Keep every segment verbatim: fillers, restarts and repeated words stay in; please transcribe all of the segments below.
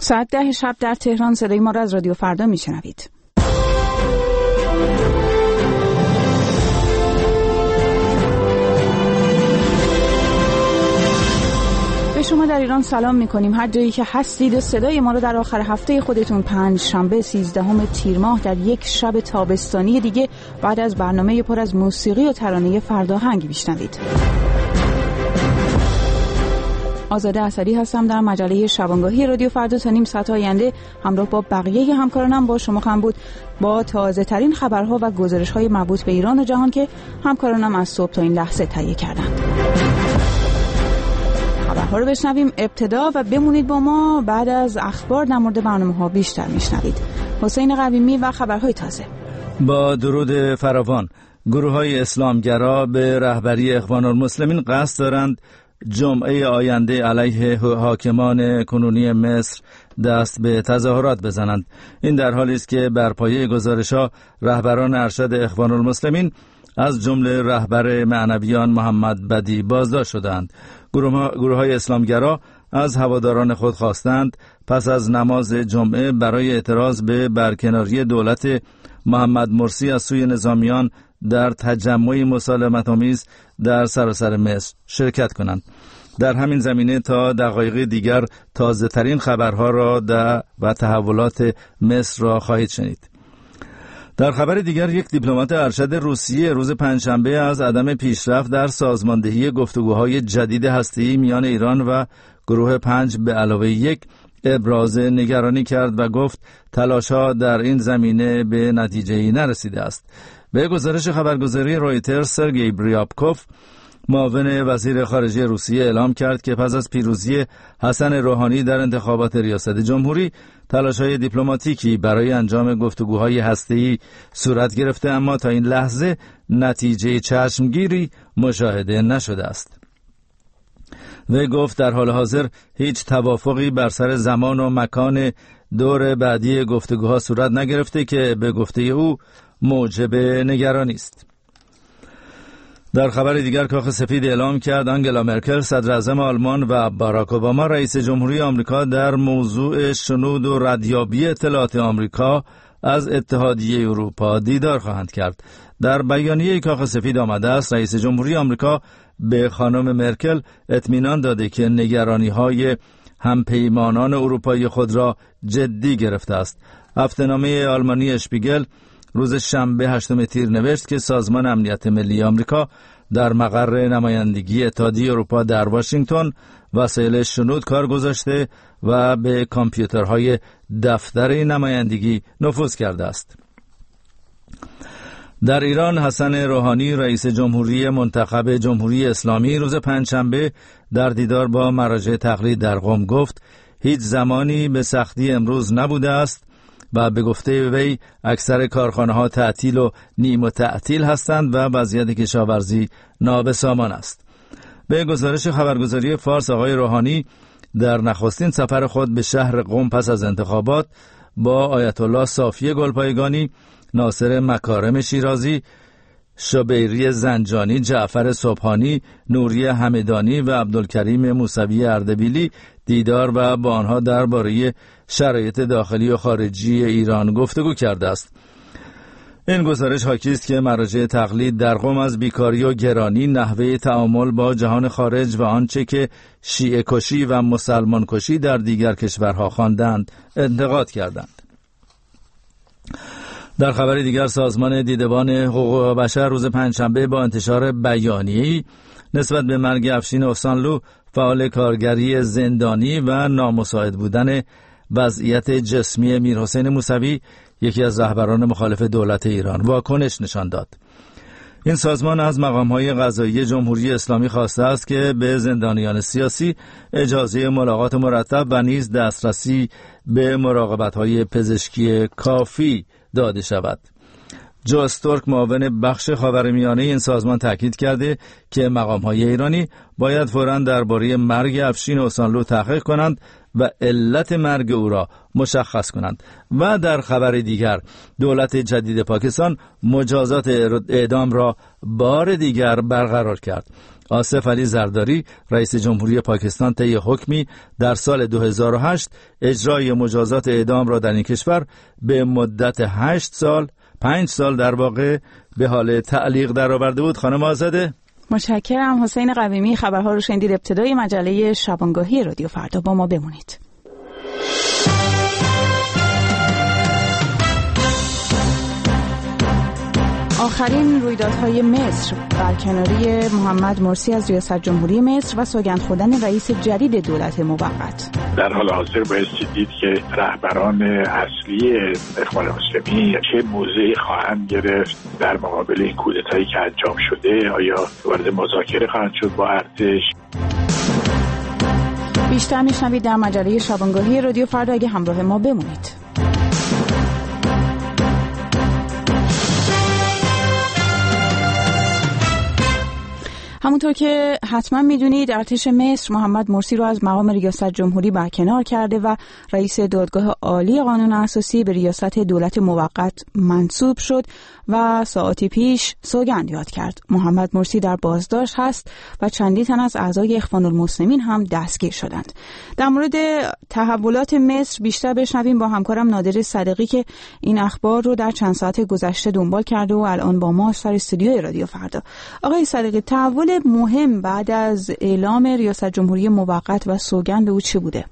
ساعت ده شب در تهران صدای ما را از رادیو فردا میشنوید. به شما در ایران سلام میکنیم. هر جایی که هستید و صدای ما رو در آخر هفته خودتون پنج شنبه سیزدهم تیر ماه در یک شب تابستانی دیگه بعد از برنامه پر از موسیقی و ترانه فرداهنگ میشنوید. آزاده اسدی هستم. در مجله شبانگاهی رادیو فردا تا نیم ساعت آینده همراه با بقیه همکارانم با شما خواهم بود با تازه ترین خبرها و گزارش های مربوط به ایران و جهان که همکارانم از صبح تا این لحظه تهیه کردند. خبرها رو بشنویم ابتدا و بمونید با ما. بعد از اخبار در مورد برنامه‌ها بیشتر میشنوید. حسین قویمی و خبرهای تازه. با درود فراوان، گروه‌های اسلامگرا به رهبری اخوان المسلمین قصد دارند جمعه آینده علیه حاکمان کنونی مصر دست به تظاهرات بزنند. این در حالی است که بر پایه گزارش‌ها رهبران ارشد اخوان المسلمین از جمله رهبر معنویان محمد بدی بازداشت شدند. گروه‌های اسلامگرا از هواداران خود خواستند پس از نماز جمعه برای اعتراض به برکناری دولت محمد مرسی از سوی نظامیان در تجمعی مسالمت‌آمیز در سراسر مصر شرکت کنند. در همین زمینه تا دقایق دیگر تازه ترین خبرها را در و تحولات مصر را خواهید شنید. در خبر دیگر، یک دیپلمات ارشد روسیه روز پنجشنبه از عدم پیشرفت در سازماندهی گفتگوهای جدید هسته‌ای میان ایران و گروه پنج به علاوه یک ابراز نگرانی کرد و گفت تلاش‌ها در این زمینه به نتیجه‌ای نرسیده است. به گزارش خبرگزاری رویترز، سرگئی بریابکوف، معاون وزیر خارجه روسیه، اعلام کرد که پس از پیروزی حسن روحانی در انتخابات ریاست جمهوری، تلاش‌های دیپلماتیکی برای انجام گفتگوهای هسته‌ای صورت گرفته، اما تا این لحظه نتیجه چشمگیری مشاهده نشده است. وی گفت در حال حاضر هیچ توافقی بر سر زمان و مکان دور بعدی گفتگوها صورت نگرفته که به گفته او موجب نگرانی است. در خبر دیگر، کاخ سفید اعلام کرد آنگلا مرکل صدر اعظم آلمان و باراک اوباما رئیس جمهوری آمریکا در موضوع شنود و ردیابی اطلاعات آمریکا از اتحادیه اروپا دیدار خواهند کرد. در بیانیه کاخ سفید آمده است رئیس جمهوری آمریکا به خانم مرکل اطمینان داده که نگرانی‌های همپیمانان اروپایی خود را جدی گرفته است. هفته‌نامه آلمانی اشپیگل روز شنبه هشتم تیر نوشت که سازمان امنیت ملی آمریکا در مقر نمایندگی اتحادیه اروپا در واشنگتن وسایل شنود کار گذاشته و به کامپیوترهای دفتر نمایندگی نفوذ کرده است. در ایران، حسن روحانی رئیس جمهوری منتخب جمهوری اسلامی روز پنجشنبه در دیدار با مراجع تقلید در قم گفت هیچ زمانی به سختی امروز نبوده است و به گفته وی اکثر کارخانه‌ها تعطیل و نیمه تعطیل هستند و وضعیت کشاورزی نابسامان است. به گزارش خبرگزاری فارس، آقای روحانی در نخستین سفر خود به شهر قم پس از انتخابات با آیت الله صافی گلپایگانی، ناصر مکارم شیرازی، شبیری زنجانی، جعفر صبحانی، نوری همدانی و عبدالکریم موسوی اردبیلی دیدار و با آنها درباره شرایط داخلی و خارجی ایران گفتگو کرده است. این گزارش حاکی است که مراجع تقلید در قم از بیکاری و گرانی، نحوه تعامل با جهان خارج و آنچه که شیعه کشی و مسلمان کشی در دیگر کشورها خواندند انتقاد کردند. در خبر دیگر، سازمان دیدبان حقوق بشر روز پنجشنبه با انتشار بیانیه‌ای نسبت به مرگ افشین احسانلو، فعال کارگری زندانی و نامساعد بودن وضعیت جسمی میرحسین موسوی، یکی از رهبران مخالف دولت ایران، واکنش نشان داد. این سازمان از مقام‌های قضایی جمهوری اسلامی خواسته است که به زندانیان سیاسی اجازه ملاقات مرتب و نیز دسترسی به مراقبت‌های پزشکی کافی داده شود. جو استورک، معاون بخش خاورمیانه این سازمان، تاکید کرده که مقام‌های ایرانی باید فوراً درباره مرگ افشین احسانلو تحقیق کنند و علت مرگ او را مشخص کنند. و در خبر دیگر دولت جدید پاکستان مجازات اعدام را بار دیگر برقرار کرد. آصف علی زرداری رئیس جمهوری پاکستان طی حکمی در سال دو هزار و هشت اجرای مجازات اعدام را در این کشور به مدت هشت سال پنج سال در واقع به حال تعلیق درآورده بود. خانم آزاده، متشکرم. حسین قویمی، خبرها رو شنیدید. ابتدای مجله شبانگاهی رادیو فردا، با ما بمونید. آخرین رویدادهای مصر، برکناری محمد مرسی از ریاست جمهوری مصر و سوگند خوردن رئیس جدید دولت موقت. در حال حاضر بایستی دید که رهبران اصلی اخوان مسلمین چه موضعی خواهند گرفت در مقابل این کودتایی که انجام شده. آیا وارد مذاکره خواهند شد با ارتش؟ بیشتر میشنوید در مجله شبانگاهی رادیو فردا، اگه همراه ما بمونید. همونطور که حتما میدونید ارتش مصر محمد مرسی رو از مقام ریاست جمهوری برکنار کرده و رئیس دادگاه عالی قانون اساسی به ریاست دولت موقت منصوب شد و ساعتی پیش سوگند یاد کرد. محمد مرسی در بازداشت هست و چندین تن از اعضای اخوان المسلمین هم دستگیر شدند. در مورد تحولات مصر بیشتر بشنویم با همکارم نادر صدیقی که این اخبار رو در چند ساعت گذشته دنبال کرده و الان با ما سر استودیوی رادیو فردا. آقای صدیقی، تحول مهم بعد از اعلام ریاست جمهوری موقت و سوگند او چه بوده؟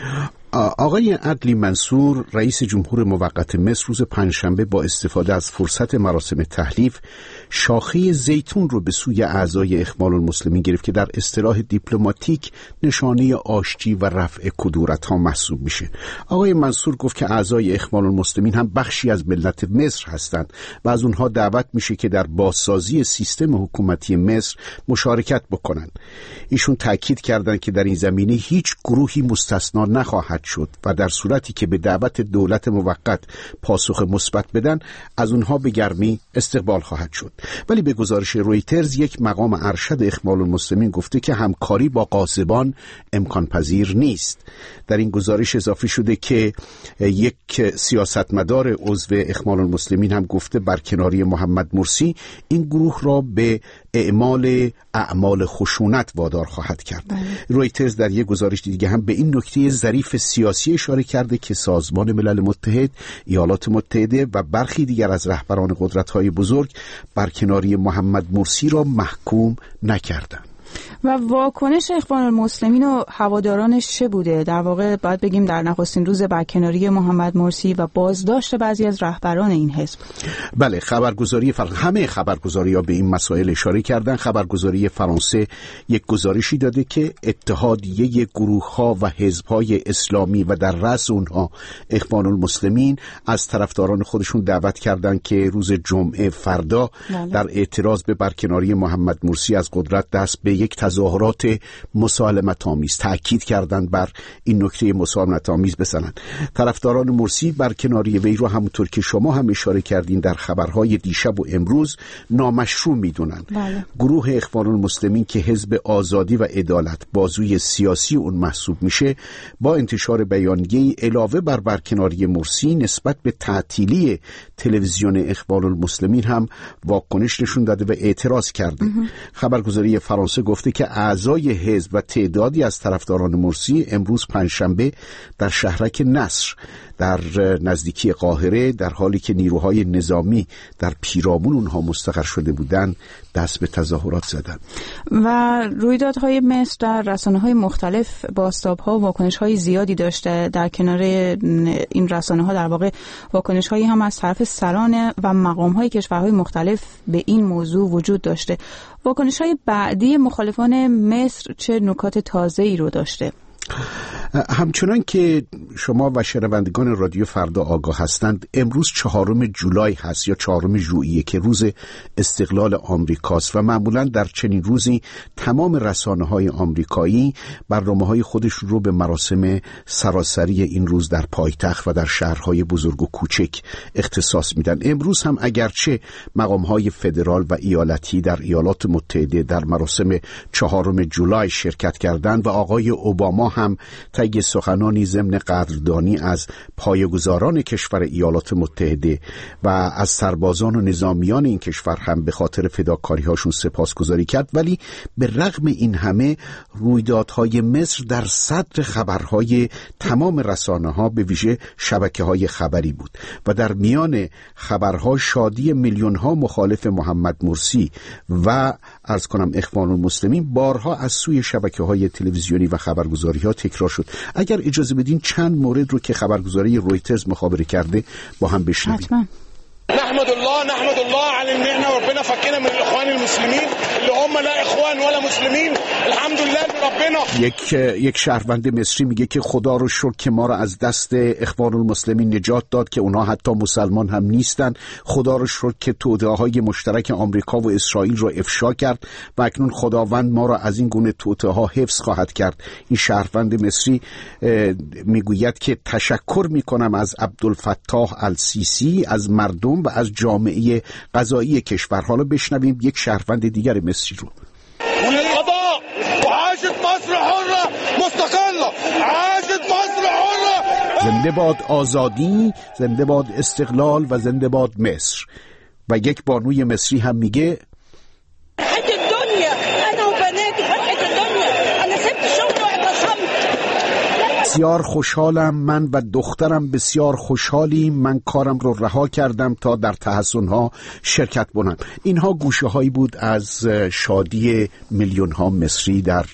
آقای عدلی منصور رئیس جمهور موقت مصر روز پنجشنبه با استفاده از فرصت مراسم تحلیف شاخه زیتون رو به سوی اعضای اخوان المسلمین گرفت که در اصطلاح دیپلماتیک نشانه آشتی و رفع کدورت ها محسوب میشه. آقای منصور گفت که اعضای اخوان المسلمین هم بخشی از ملت مصر هستند و از اونها دعوت میشه که در بازسازی سیستم حکومتی مصر مشارکت بکنن. ایشون تاکید کردند که در این زمینه هیچ گروهی مستثنا نخواهد شد و در صورتی که به دعوت دولت موقت پاسخ مثبت بدن از اونها به گرمی استقبال خواهد شد. ولی به گزارش رویترز یک مقام ارشد اخوان المسلمین گفته که همکاری با غاصبان امکان پذیر نیست. در این گزارش اضافه شده که یک سیاستمدار عضو اخوان المسلمین هم گفته برکناری محمد مرسی این گروه را به اعمال اعمال خشونت وادار خواهد کرد. بله. رویترز در یک گزارش دیگه هم به این نکته ظریف سیاسی اشاره کرده که سازمان ملل متحد، ایالات متحده و برخی دیگر از رهبران قدرت‌های بزرگ برکناری محمد مرسی را محکوم نکردند. و واکنش اخوان المسلمین و هوادارانش چه بوده؟ در واقع باید بگیم در نخستین روز برکناری محمد مرسی و بازداشت بعضی از رهبران این حزب. بله، خبرگزاری فر... همه خبرگزاری‌ها به این مسائل اشاره کردن. خبرگزاری فرانسه یک گزارشی داده که اتحادیه گروه‌ها و حزب‌های اسلامی و در رأس اونها اخوان المسلمین از طرفداران خودشون دعوت کردند که روز جمعه فردا بله. در اعتراض به برکناری محمد مرسی از قدرت دست به یک تظاهرات مسالمت آمیز تأکید کردند بر این نکته مسالمت آمیز بزنند. طرفداران مرسی برکناری وی رو همونطور که شما هم اشاره کردین در خبرهای دیشب و امروز نامشروع میدونن. بله. گروه اخوان المسلمین که حزب آزادی و عدالت بازوی سیاسی اون محسوب میشه با انتشار بیانیه‌ای علاوه بر برکناری مرسی نسبت به تعطیلی تلویزیون اخوان المسلمین هم واکنش نشون داده و اعتراض کرده. خبرگزاری فرانسه گفته که اعضای حزب و تعدادی از طرفداران مرسی امروز پنجشنبه در شهرک نصر در نزدیکی قاهره در حالی که نیروهای نظامی در پیرامون اونها مستقر شده بودند دست به تظاهرات زدند. و رویدادهای مصر در رسانه‌های مختلف بازتاب‌ها و واکنش‌های زیادی داشته. در کنار این رسانه‌ها در واقع واکنش‌هایی هم از طرف سران و مقام‌های کشورهای مختلف به این موضوع وجود داشته. واکنش‌های بعدی مخالفان مصر چه نکات تازه‌ای رو داشته؟ همچنان که شما و شنوندگان رادیو فردا آگاه هستند امروز چهارم جولای هست یا چهارم ژوئیه که روز استقلال آمریکاست و معمولا در چنین روزی تمام رسانه‌های آمریکایی برنامه‌های خودشون رو به مراسم سراسری این روز در پایتخت و در شهرهای بزرگ و کوچک اختصاص میدن. امروز هم اگرچه مقام‌های فدرال و ایالتی در ایالات متحده در مراسم چهارم جولای شرکت کردند و آقای اوباما هم طی سخنانی ضمن قدردانی از پایه‌گذاران کشور ایالات متحده و از سربازان و نظامیان این کشور هم به خاطر فداکاری‌هاشون سپاسگزاری کرد. ولی به رغم این همه رویدادهای مصر در صدر خبرهای تمام رسانه‌ها به ویژه شبکه‌های خبری بود و در میان خبرها شادی میلیون‌ها مخالف محمد مرسی و عرض کنم اخوان المسلمین بارها از سوی شبکه‌های تلویزیونی و خبرگزاری‌ها تکرار شد. اگر اجازه بدین چند مورد رو که خبرگزاری رویترز مخابره کرده با هم بشنویم. حتما. نحمد الله نحمد الله على النعمة وربنا فكنا من الاخوان المسلمين اللي هم لا اخوان ولا مسلمين الحمد لله ربنا. یک یک شهروند مصری میگه که خدا رو شکر که ما رو از دست اخوان المسلمین نجات داد که اونها حتی مسلمان هم نیستن. خدا رو شکر که توطئه‌های مشترک آمریکا و اسرائیل رو افشا کرد و اکنون خداوند ما را از این گونه توطئه‌ها حفظ خواهد کرد. این شهروند مصری میگوید که تشکر میکنم از عبدالفتاح السیسی، از مردم و از جامعه قضایی کشور. حالا بشنویم یک شهروند دیگر مصری رو. القضاء وعاشت مصر حرة مستقلة، عاشت مصر حرة. زنده باد آزادی، زنده باد استقلال و زنده باد مصر. و یک بانوی مصری هم میگه بسیار خوشحالم، من و دخترم بسیار خوشحالیم، من کارم رو رها کردم تا در تحسن‌ها شرکت کنم. اینها گوشه هایی بود از شادی میلیون ها مصری در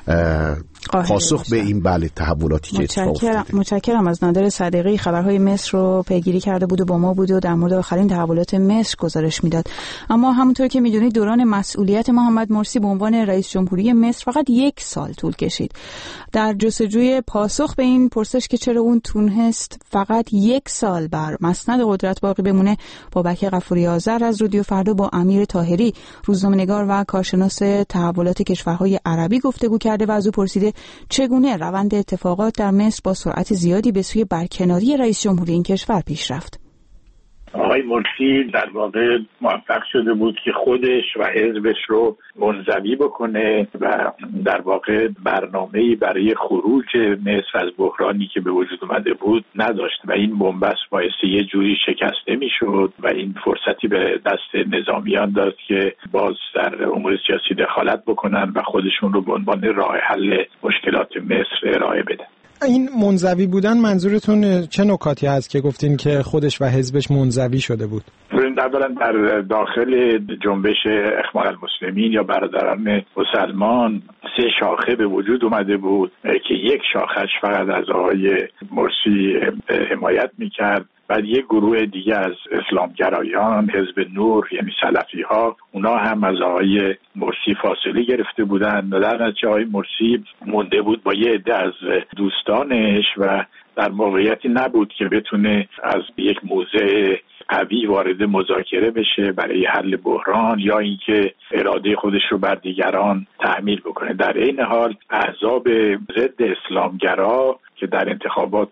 پاسخ به این بله تحولاتی که اتفاق افتاده. متشکرم از نادر صدیقی، خبرهای مصر رو پیگیری کرده بود و با ما بود و در مورد آخرین تحولات مصر گزارش میداد. اما همونطور که میدونید دوران مسئولیت محمد مرسی به عنوان رئیس جمهوری مصر فقط یک سال طول کشید. در جستجوی پاسخ به این پرسش که چرا اون تونست فقط یک سال بر مسند قدرت باقی بمونه، بابک غفوری آذر از رادیو فردا با امیر طاهری روزنامه‌نگار و کارشناس تحولات کشورهای عربی گفتگو کرده و از او پرسیده چگونه روند اتفاقات در مصر با سرعت زیادی به سوی برکناری رئیس جمهوری این کشور پیش رفت. آقای مرسی در واقع موفق شده بود که خودش و حزبش رو منزوی بکنه و در واقع برنامه‌ای برای خروج مصر از بحرانی که به وجود اومده بود نداشت و این بنبست باعث یه جوری شکسته میشد و این فرصتی به دست نظامیان داد که باز در امور سیاسی دخالت بکنن و خودشون رو به عنوان راه حل مشکلات مصر ارائه بدن. این منزوی بودن منظورتون چه نکاتی هست که گفتین که خودش و حزبش منزوی شده بود؟ اولا در داخل جنبش اخوان المسلمین یا برادران مسلمان سه شاخه به وجود اومده بود که یک شاخش فقط از آقای مرسی حمایت میکرد. بعد یک گروه دیگه از اسلامگرایان، حزب نور یعنی سلفی ها، اونا هم از آقای مرسی فاصله گرفته بودن و در نتیجه آقای مرسی مونده بود با یه عده از دوستانش و در موقعیتی نبود که بتونه از یک موضع قوی وارد مذاکره بشه برای حل بحران یا اینکه اراده خودش رو بر دیگران تحمیل بکنه. در این حال احزاب ضد اسلامگرا که در انتخابات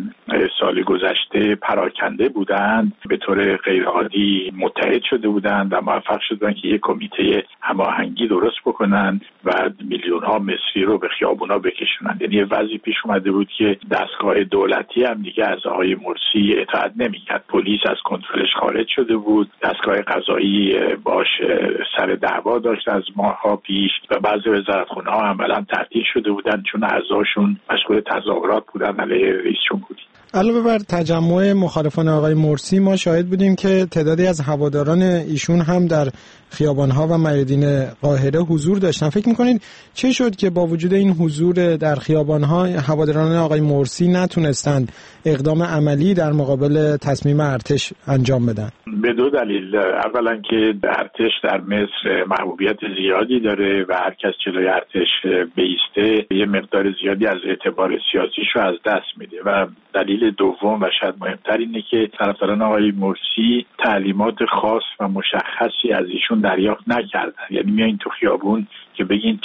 سال گذشته پراکنده بودند به طور غیرعادی متحد شده بودند و موفق شدند که یک کمیته هماهنگی درست بکنند و میلیون ها مصری رو به خیابونا بکشونند. یعنی وضعی پیش اومده بود که دستگاه دولتی هم دیگه از آقای مرسی اطاعت نمی‌کرد. پلیس از کنترلش خارج شده بود، دستگاه قضایی باش سر دعوا داشت از ماه‌ها پیش و بعضی وزارتخونه‌ها عملاً تعطیل شده بودند چون اعضاشون مشغول تظاهرات بودن علیه رئیس جمهوری. علاوه بر تجمع مخالفان آقای مرسی ما شاهد بودیم که تعدادی از هواداران ایشون هم در خیابان‌ها و میادین قاهره حضور داشتن. فکر می‌کنید چه شد که با وجود این حضور در خیابان‌ها هواداران آقای مرسی نتونستند اقدام عملی در مقابل تصمیم ارتش انجام بدن؟ به دو دلیل. اولا که ارتش در مصر محبوبیت زیادی داره و هر کس جلوی ارتش بیسته یه مقدار زیادی از اعتبار سیاسیش رو از دست میده و دلیل دوم و شاید مهمتر اینه که طرفداران آقای مرسی تعلیمات خاص و مشخصی از ایشون دریافت نکردن. یعنی میایین تو خیابون که بگین چی؟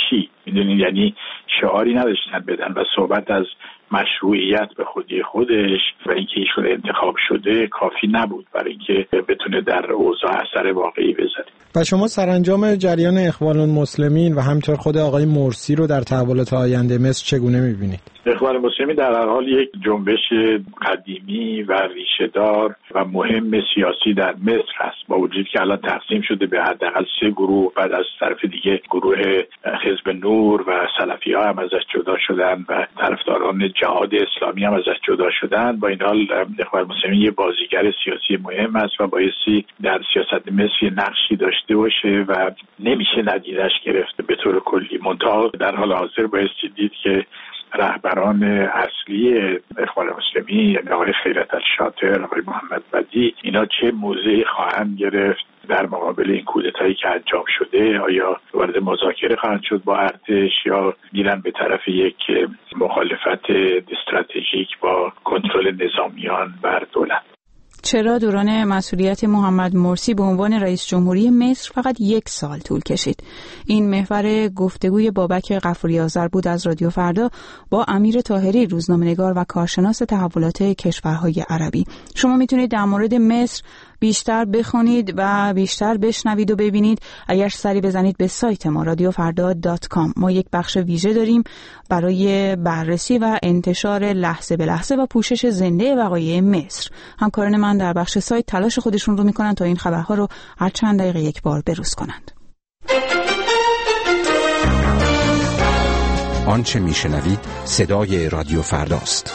میدونید، یعنی شعاری نداشتن بدن و صحبت از مشروعیت به خودی خودش و اینکه ایشون انتخاب شده کافی نبود برای اینکه بتونه در اوضاع اثر واقعی بذاره. و شما سرانجام جریان اخوان المسلمین و همینطور خود آقای مرسی رو در تحولات آینده مصر چگونه می‌بینید؟ اخوان المسلمین در هر حال یک جنبش قدیمی و ریشه‌دار و مهم سیاسی در مصر است، با وجودی که الان تقسیم شده به حداقل سه گروه. بعد از طرف دیگه گروه حزب نور و سلفی‌ها هم ازش جدا شدن و طرفداران جهاد اسلامی هم ازش جدا شدن. با این حال اخوان المسلمین یه بازیگر سیاسی مهم است و بایستی در سیاست مصر نقشی داشته باشه و نمیشه ندیدش گرفت به طور کلی. منتها در حال حاضر بایستی دید که رهبران اصلی اخوان المسلمین، یعنی آقای خیرت الشاطر، آقای محمد بدی، اینا چه موضعی خواهند گرفت در مقابل این کودتایی که انجام شده؟ آیا وارد مذاکره خواهند شد با ارتش یا میرن به طرف یک مخالفت استراتژیک با کنترل نظامیان بر دولت؟ چرا دوران مسئولیت محمد مرسی به عنوان رئیس جمهوری مصر فقط یک سال طول کشید؟ این محور گفتگوی بابک غفوری آذر بود از رادیو فردا با امیر طاهری، روزنامه‌نگار و کارشناس تحولات کشورهای عربی. شما میتونید در مورد مصر بیشتر بخونید و بیشتر بشنوید و ببینید اگر سری بزنید به سایت ما رادیو فردا دات کام. ما یک بخش ویژه داریم برای بررسی و انتشار لحظه به لحظه و پوشش زنده وقایع مصر. همکاران من در بخش سایت تلاش خودشون رو میکنن تا این خبرها رو هر چند دقیقه یک بار بروز کنند. آنچه میشنوید صدای رادیو فرداست.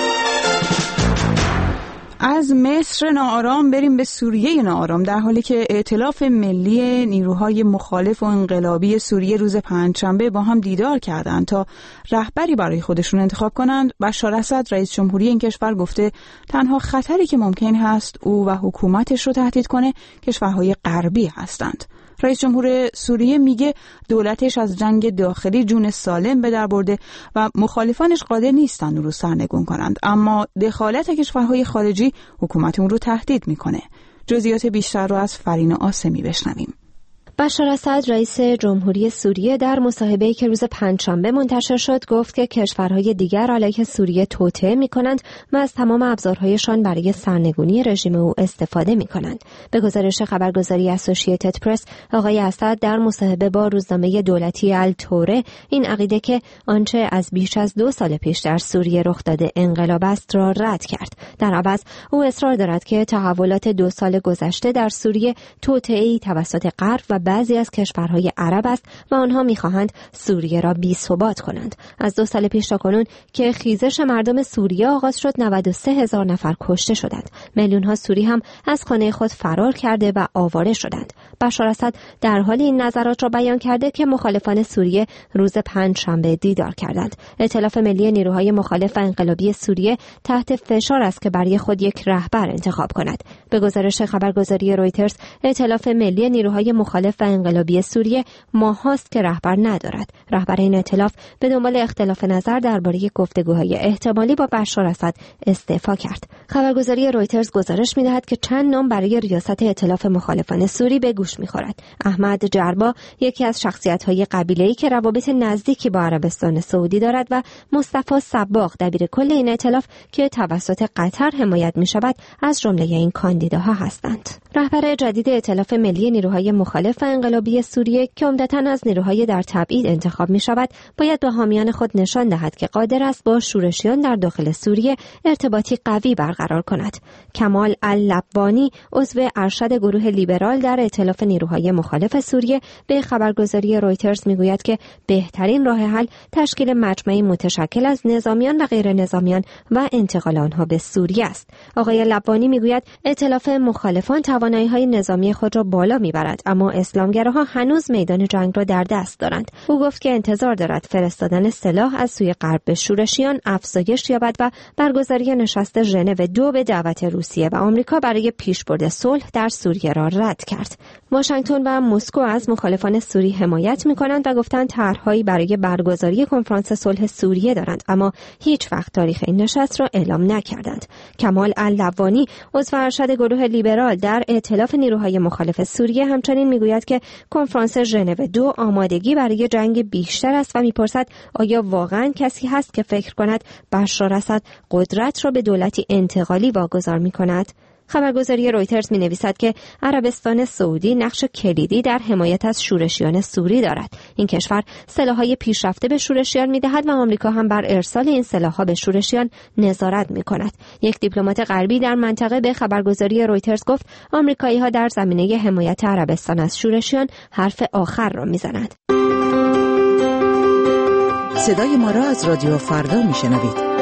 از مصر ناآرام بریم به سوریه ناآرام، در حالی که ائتلاف ملی نیروهای مخالف و انقلابی سوریه روز پنجشنبه با هم دیدار کردند تا رهبری برای خودشون انتخاب کنند. بشار اسد رئیس جمهوری این کشور گفته تنها خطری که ممکن هست او و حکومتش رو تهدید کنه کشورهای غربی هستند. رئیس جمهور سوریه میگه دولتش از جنگ داخلی جون سالم به در برده و مخالفانش قادر نیستن اون رو سرنگون کنند، اما دخالت کشورهای خارجی حکومت اون رو تهدید میکنه. جزئیات بیشتر رو از فرین آسمی بشنویم. بشار اسد رئیس جمهوری سوریه در مصاحبه‌ای که روز پنجشنبه منتشر شد گفت که کشورهای دیگر علیه سوریه توطئه می‌کنند و از تمام ابزارهایشان برای سرنگونی رژیم او استفاده می‌کنند. به گزارش خبرگزاری اسوسییتد پرس، آقای اسد در مصاحبه با روزنامه دولتی التوره این عقیده که آنچه از بیش از دو سال پیش در سوریه رخ داده انقلاب است را رد کرد. در عوض او اصرار دارد که تحولات دو سال گذشته در سوریه توطئه‌ای توسط غرب و بعضی از کشورهای عرب است و آنها می‌خواهند سوریه را بی‌ثبات کنند. از دو سال پیش تا کنون که خیزش مردم سوریه آغاز شد، نود و سه هزار نفر کشته شدند. میلیون‌ها سوری هم از خانه خود فرار کرده و آواره شدند. بشار اسد در حال این نظرات را بیان کرده که مخالفان سوریه روز پنجشنبه دیدار کردند. ائتلاف ملی نیروهای مخالف و انقلابی سوریه تحت فشار است که برای خود یک رهبر انتخاب کند. به گزارش خبرگزاری رویترز، ائتلاف ملی نیروهای مخالف و انقلابی سوریه ماهاست که رهبر ندارد. رهبر این ائتلاف به دنبال اختلاف نظر درباره گفتگوهای احتمالی با بشار اسد استعفا کرد. خبرگزاری رویترز گزارش می‌دهد که چند نام برای ریاست ائتلاف مخالفان سوری به گوش می‌خورد. احمد جربا، یکی از شخصیت‌های قبیله‌ای که روابط نزدیکی با عربستان سعودی دارد، و مصطفی صباغ، دبیر کل این ائتلاف که توسط قطر حمایت می‌شود، از جمله این کاندیداها هستند. رهبر جدید ائتلاف ملی نیروهای مخالف و انقلابی سوریه که عمدتاً از نیروهای در تبعید انتخاب می‌شود، باید به حامیان خود نشان دهد که قادر است با شورشیان در داخل سوریه ارتباطی قوی برقرار کند. کمال اللبانی، عضو ارشد گروه لیبرال در ائتلاف نیروهای مخالف سوریه، به خبرگزاری رویترز میگوید که بهترین راه حل تشکیل مجمعی متشکل از نظامیان و غیر نظامیان و انتقال آنها به سوریه است. آقای لبانی میگوید ائتلاف مخالفان توانایی‌های نظامی خود را بالا میبرد، اما اسلامگراها هنوز میدان جنگ را در دست دارند. او گفت که انتظار دارد فرستادن سلاح از سوی غرب به شورشیان افزایش یابد و برگزاری نشست ژنو دو به دعوت روسیه و آمریکا برای پیشبرد صلح در سوریه را رد کرد. واشنگتن و مسکو از مخالفان سوری حمایت می‌کنند و گفتند طرح‌هایی برای برگزاری کنفرانس صلح سوریه دارند، اما هیچ وقت تاریخ این نشست را اعلام نکردند. کمال اللوانی، عضو ارشد گروه لیبرال در ائتلاف نیروهای مخالف سوریه، همچنین میگوید که کنفرانس ژنو دو آمادگی برای جنگ بیشتر است و میپرسد آیا واقعاً کسی هست که فکر کند بشار اسد قدرت را به دولتی انتقالی واگذار می‌کند؟ خبرگزاری رویترز می نویسد که عربستان سعودی نقش کلیدی در حمایت از شورشیان سوری دارد. این کشور سلاح‌های پیشرفته به شورشیان می دهد و آمریکا هم بر ارسال این سلاح‌ها به شورشیان نظارت می کند. یک دیپلمات غربی در منطقه به خبرگزاری رویترز گفت آمریکایی‌ها در زمینه حمایت عربستان از شورشیان حرف آخر را می زنند. صدای ما را از رادیو فردا می شنوید.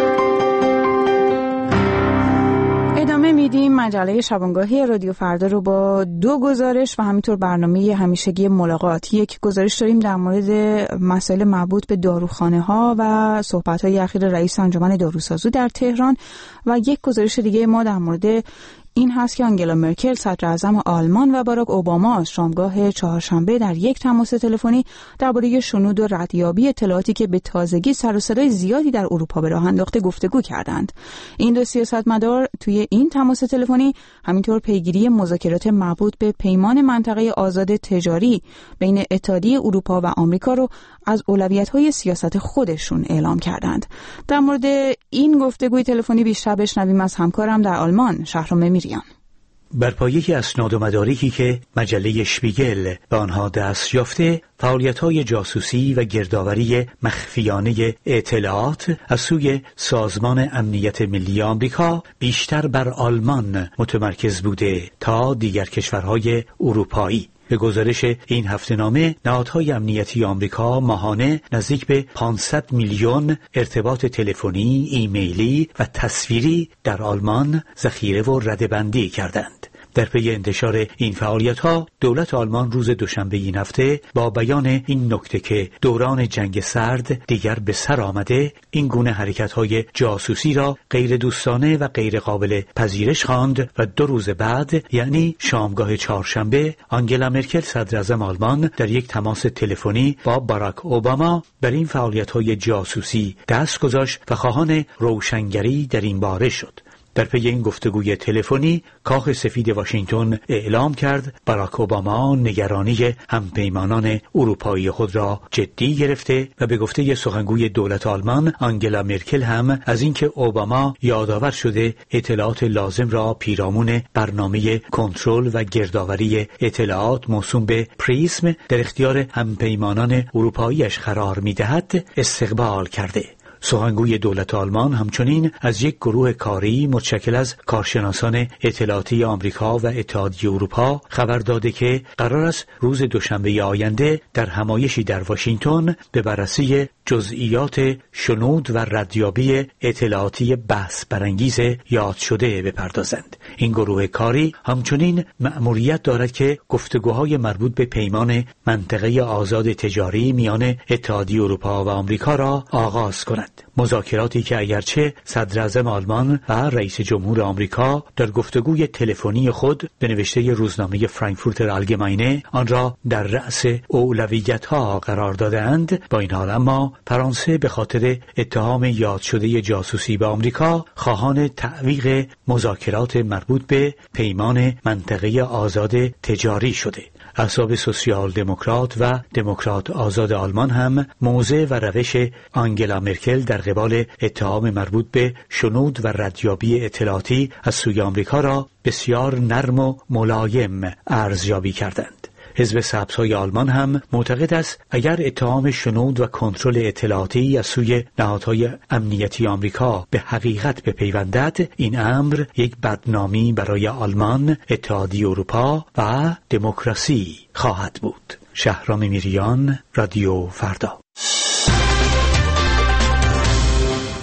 ادامه میدیم مجله شبانگاهی رادیو فردا رو با دو گزارش و همینطور برنامه همیشگی ملاقات. یک گزارش داریم در مورد مسائل مربوط به داروخانه ها و صحبت های اخیر رئیس انجمن داروسازی در تهران و یک گزارش دیگه ما در مورد این هست که آنگلا مرکل صدر اعظم آلمان و باراک اوباما از شامگاه چهارشنبه در یک تماس تلفنی درباره شنود و ردیابی اطلاعاتی که به تازگی سر و صدای زیادی در اروپا به راه انداخته گفتگو کردند. این دو سیاستمدار توی این تماس تلفنی همینطور پیگیری مذاکرات مربوط به پیمان منطقه آزاد تجاری بین اتحادیه اروپا و آمریکا رو از اولویت‌های سیاست خودشون اعلام کردند. در مورد این گفتگوی تلفنی بیشتر بشنویم از همکارم در آلمان، شهرام میریان. بر پایه اسناد و مدارکی که مجله شپیگل به آنها دست یافته، فعالیت‌های جاسوسی و گردآوری مخفیانه اطلاعات از سوی سازمان امنیت ملی آمریکا بیشتر بر آلمان متمرکز بوده تا دیگر کشورهای اروپایی. به گزارش این هفته‌نامه، نهادهای امنیتی آمریکا ماهانه نزدیک به پانصد میلیون ارتباط تلفنی، ایمیلی و تصویری در آلمان ذخیره و رده‌بندی کردند. در پی انتشار این فعالیت‌ها، دولت آلمان روز دوشنبه این هفته با بیان این نکته که دوران جنگ سرد دیگر به سر آمده، این گونه حرکت‌های جاسوسی را غیر دوستانه و غیر قابل پذیرش خواند و دو روز بعد، یعنی شامگاه چهارشنبه، آنگلا مرکل صدر اعظم آلمان در یک تماس تلفنی با باراک اوباما بر این فعالیت‌های جاسوسی دست گذاشت و خواهان روشنگری در این باره شد. در پی این گفتگوی تلفنی، کاخ سفید واشنگتن اعلام کرد باراک اوباما نگرانی همپیمانان اروپایی خود را جدی گرفته و به گفته سخنگوی دولت آلمان آنگلا مرکل هم از اینکه اوباما یادآور شده اطلاعات لازم را پیرامون برنامه کنترل و گردآوری اطلاعات موسوم به پریزم در اختیار همپیمانان اروپاییش قرار می‌دهد استقبال کرده. سخنگوی دولت آلمان همچنین از یک گروه کاری متشکل از کارشناسان اطلاعاتی آمریکا و اتحادیه اروپا خبر داده که قرار است روز دوشنبه آینده در همایشی در واشنگتن به بررسی جزئیات شنود و ردیابی اطلاعاتی بحث برانگیز یاد شده بپردازند. این گروه کاری همچنین مأموریت دارد که گفتگوهای مربوط به پیمان منطقه آزاد تجاری میان اتحادیه اروپا و آمریکا را آغاز کند. مذاکراتی که اگرچه صدر اعظم آلمان و رئیس جمهور آمریکا در گفتگوی تلفنی خود به نوشته روزنامه فرانکفورتر آلگماینه آن را در رأس اولویت‌ها قرار دادند، با این حال اما فرانسه به خاطر اتهام یاد شده جاسوسی به آمریکا خواهان تعویق مذاکرات مربوط به پیمان منطقه آزاد تجاری شده. احزاب سوسیال دموکرات و دموکرات آزاد آلمان هم موضع و روش آنگلا مرکل در قبال اتهام مربوط به شنود و ردیابی اطلاعاتی از سوی آمریکا را بسیار نرم و ملایم ارزیابی کردند. حزب سبزهای آلمان هم معتقد است اگر اتهام شنود و کنترل اطلاعاتی از سوی نهادهای امنیتی آمریکا به حقیقت بپیوندد، این امر یک بدنامی برای آلمان، اتحادیه اروپا و دموکراسی خواهد بود. شهرام میریان، رادیو فردا.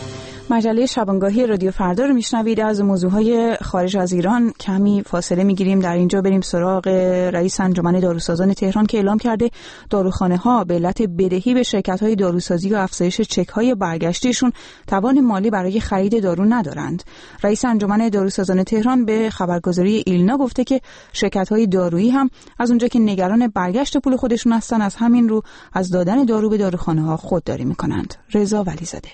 مجله شبانگاهی رادیو فردا رو میشنوید. از موضوعهای خارج از ایران کمی فاصله میگیریم. در اینجا بریم سراغ رئیس انجمن داروسازان تهران که اعلام کرده داروخانه ها به علت بدهی به شرکت های داروسازی و افزایش چک های برگشتیشون توان مالی برای خرید دارو ندارند. رئیس انجمن داروسازان تهران به خبرگزاری ایلنا گفته که شرکت های دارویی هم از اونجا که نگران برگشت پول خودشون هستن، از همین رو از دادن دارو به داروخانه ها خودداری میکنند. رضا ولیزاده.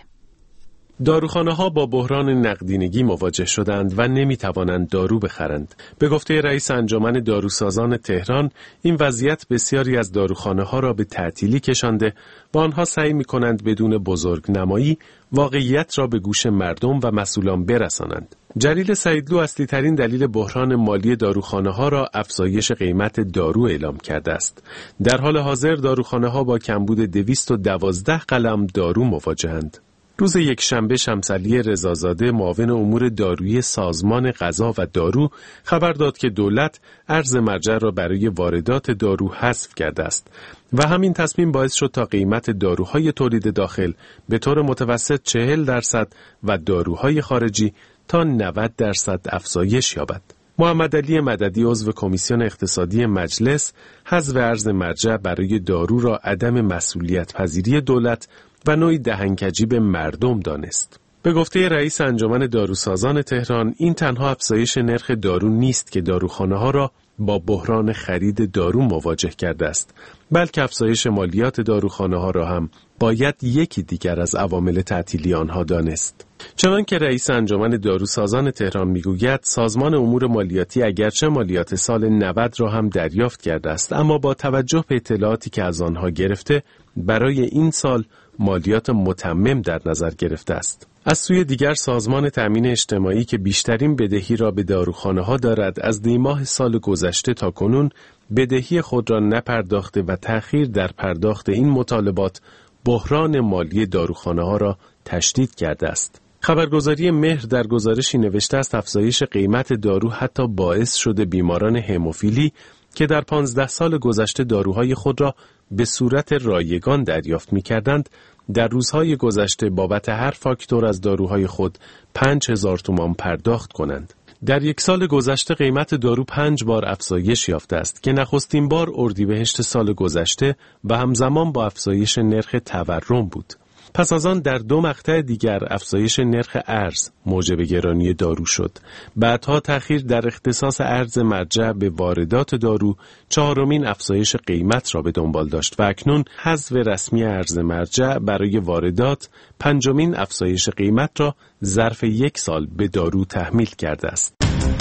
داروخانه‌ها با بحران نقدینگی مواجه شدند و نمی‌توانند دارو بخرند. به گفته رئیس انجمن داروسازان تهران، این وضعیت بسیاری از داروخانه‌ها را به تعطیلی کشانده و آنها سعی می‌کنند بدون بزرگنمایی واقعیت را به گوش مردم و مسئولان برسانند. جلیل سعیدلو اصلی‌ترین دلیل بحران مالی داروخانه‌ها را افزایش قیمت دارو اعلام کرده است. در حال حاضر داروخانه‌ها با کمبود دویست و دوازده قلم دارو مواجه‌اند. روز یکشنبه شمسعلی رضازاده معاون امور دارویی سازمان غذا و دارو خبر داد که دولت ارز مرجع را برای واردات دارو حذف کرده است و همین تصمیم باعث شد تا قیمت داروهای تولید داخل به طور متوسط چهل درصد و داروهای خارجی تا نود درصد افزایش یابد. محمد علی مددی عضو کمیسیون اقتصادی مجلس حذف ارز مرجع برای دارو را عدم مسئولیت پذیری دولت و نوعی دهنکجی به مردم دانست. به گفته رئیس انجمن داروسازان تهران، این تنها افزایش نرخ دارو نیست که داروخانه‌ها را با بحران خرید دارو مواجه کرده است، بلکه افزایش مالیات داروخانه‌ها را هم باید یکی دیگر از عوامل تعطیلی آنها دانست. چنان که رئیس انجمن داروسازان تهران میگوید، سازمان امور مالیاتی اگرچه مالیات سال نود را هم دریافت کرده است، اما با توجه به اطلاعاتی که از آنها گرفته، برای این سال مالیات متمم در نظر گرفته است. از سوی دیگر سازمان تأمین اجتماعی که بیشترین بدهی را به داروخانه‌ها دارد، از دیماه سال گذشته تا کنون بدهی خود را نپرداخته و تأخیر در پرداخت این مطالبات بحران مالی داروخانه‌ها را تشدید کرده است. خبرگزاری مهر در گزارشی نوشته است افزایش قیمت دارو حتی باعث شده بیماران هموفیلی که در پانزده سال گذشته داروهای خود را به صورت رایگان دریافت می‌کردند، در روزهای گذشته بابت هر فاکتور از داروهای خود پنج هزار تومان پرداخت کنند. در یک سال گذشته قیمت دارو پنج بار افزایش یافته است که نخستین بار اردیبهشت سال گذشته و همزمان با افزایش نرخ تورم بود. پس از آن در دو مقطع دیگر افزایش نرخ ارز موجب گرانی دارو شد. بعدها تأخیر در اختصاص ارز مرجع به واردات دارو چهارمین افزایش قیمت را به دنبال داشت و اکنون حذف رسمی ارز مرجع برای واردات پنجمین افزایش قیمت را ظرف یک سال به دارو تحمیل کرده است.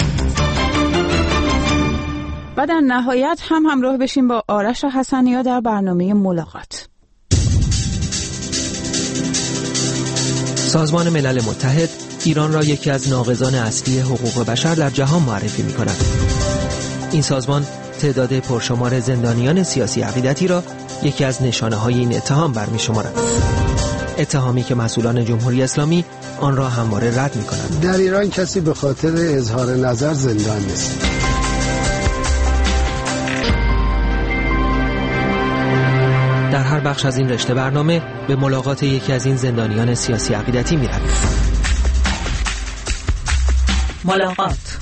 و در نهایت هم همراه بشیم با آرش حسنیا در برنامه ملاقات. سازمان ملل متحد ایران را یکی از ناقضان اصلی حقوق بشر در جهان معرفی می کند. این سازمان تعداد پرشمار زندانیان سیاسی عقیدتی را یکی از نشانه های این اتهام برمی شمارد. اتهامی که مسئولان جمهوری اسلامی آن را همواره رد می کنند. در ایران کسی به خاطر اظهار نظر زندان نیست. در هر بخش از این رشته برنامه به ملاقات یکی از این زندانیان سیاسی عقیدتی می رویم. ملاقات.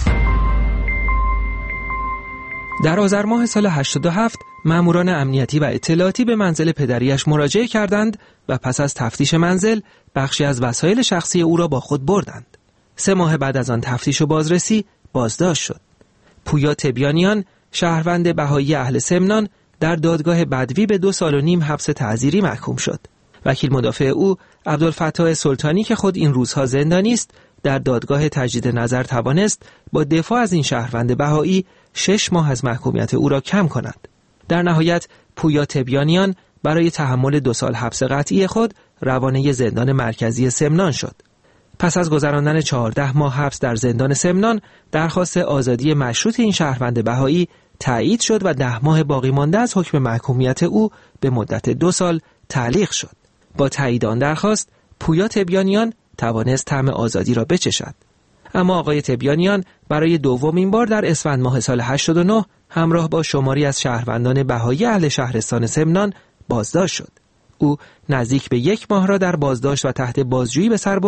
در آذر ماه سال هشتاد و هفت ماموران امنیتی و اطلاعاتی به منزل پدریش مراجعه کردند و پس از تفتیش منزل بخشی از وسایل شخصی او را با خود بردند. سه ماه بعد از آن تفتیش و بازرسی بازداشت شد. پویا تبیانیان، شهروند بهایی اهل سمنان، در دادگاه بدوی به دو سال و نیم حبس تعزیری محکوم شد. وکیل مدافع او عبدالفتاح سلطانی که خود این روزها زندانی است، در دادگاه تجدید نظر توانست با دفاع از این شهروند بهایی شش ماه از محکومیت او را کم کند. در نهایت پویا تبیانیان برای تحمل دو سال حبس قطعی خود روانه زندان مرکزی سمنان شد. پس از گذراندن چهارده ماه حبس در زندان سمنان، درخواست آزادی مشروط این شهروند بهایی تایید شد و ده ماه باقی مانده از حکم محکومیت او به مدت دو سال تعلیق شد. با تایید آن درخواست، پویا تبیانیان توانست طعم آزادی را بچشد. اما آقای تبیانیان برای دومین بار در اسفند ماه سال هشتاد و نه همراه با شماری از شهروندان بهایی اهل شهرستان سمنان بازداشت شد. او نزدیک به یک ماه را در بازداشت و تحت بازجویی به سر برد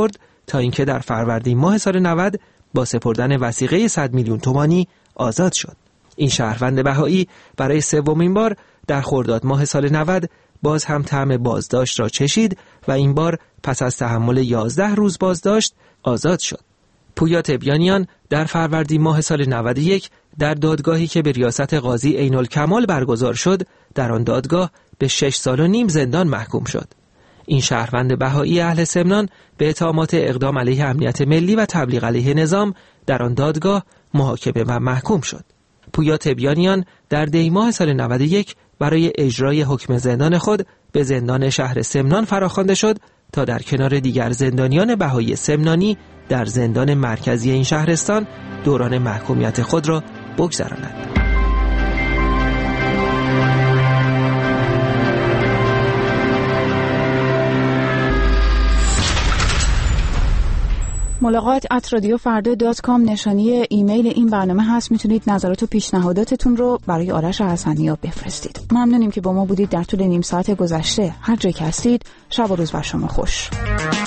تا اینکه در فروردین ماه سال نود با سپردن وثیقه صد میلیون تومانی آزاد شد. این شهروند بهایی برای سومین بار در خرداد ماه سال نود باز هم طعم بازداشت را چشید و این بار پس از تحمل یازده روز بازداشت آزاد شد. پویا تبیانیان در فروردین ماه سال نود و یک در دادگاهی که به ریاست قاضی عین‌الکمال برگزار شد، در آن دادگاه به شش سال و نیم زندان محکوم شد. این شهروند بهایی اهل سمنان به اتهامات اقدام علیه امنیت ملی و تبلیغ علیه نظام در آن دادگاه محاکمه و محکوم شد. پویا تبیانیان در دی ماه سال نود و یک برای اجرای حکم زندان خود به زندان شهر سمنان فراخوانده شد تا در کنار دیگر زندانیان بهایی سمنانی در زندان مرکزی این شهرستان دوران محکومیت خود را بگذراند. ملاقات ات رادیو فردا دات کام نشانی ایمیل این برنامه هست. میتونید نظرات و پیشنهاداتتون رو برای آرش حسنی‌ها بفرستید. ممنونیم که با ما بودید در طول نیم ساعت گذشته. هر جایی که هستید شب و روز بر شما خوش.